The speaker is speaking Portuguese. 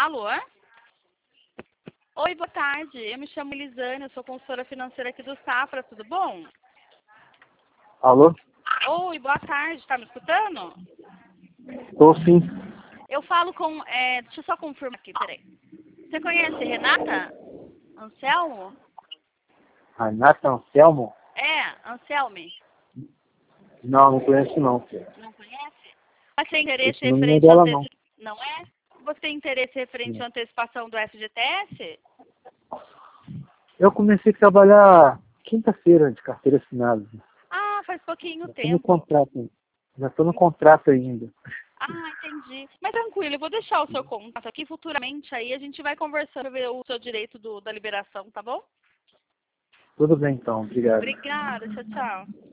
Alô? Oi, boa tarde. Eu me chamo Elisane, eu sou consultora financeira aqui do Safra, tudo bom? Alô? Oi, boa tarde, tá me escutando? Tô sim. Eu falo com... deixa eu só confirmar aqui, peraí. Você conhece Renata Anselmo? Renata Anselmo? Anselme. Não conheço não. Não conhece? Mas tem interesse Esse nome não é referente à dela não. Não é? Você tem interesse referente à antecipação do FGTS? Eu comecei a trabalhar quinta-feira de carteira assinada. Ah, faz pouquinho Já tô no tempo. contrato. Já tô no contrato ainda. Ah, entendi. Mas tranquilo, eu vou deixar o seu contato aqui. Futuramente aí a gente vai conversando, ver o seu direito da liberação, tá bom? Tudo bem então, obrigado. Obrigada, tchau, tchau.